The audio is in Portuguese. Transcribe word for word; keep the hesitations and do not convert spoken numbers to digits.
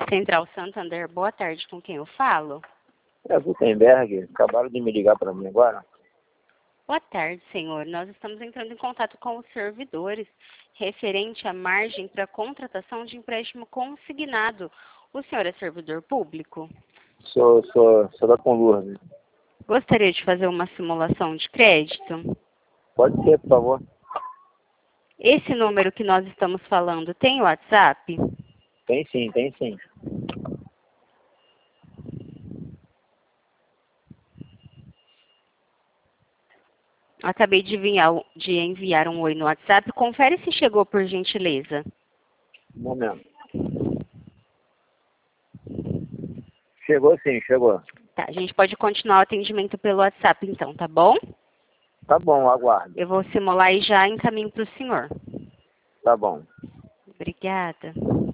Central Santander, boa tarde, com quem eu falo? É Gutenberg, acabaram de me ligar para mim agora. Boa tarde, senhor. Nós estamos entrando em contato com os servidores referente à margem para contratação de empréstimo consignado. O senhor é servidor público? Sou, sou, sou da Conlurb. Gostaria de fazer uma simulação de crédito? Pode ser, por favor. Esse número que nós estamos falando tem WhatsApp? Tem sim, tem sim. Acabei de enviar, de enviar um oi no WhatsApp. Confere se chegou, por gentileza. Um momento. Chegou sim, chegou. Tá, a gente pode continuar o atendimento pelo WhatsApp então, tá bom? Tá bom, aguardo. Eu vou simular e já encaminho para o senhor. Tá bom. Obrigada.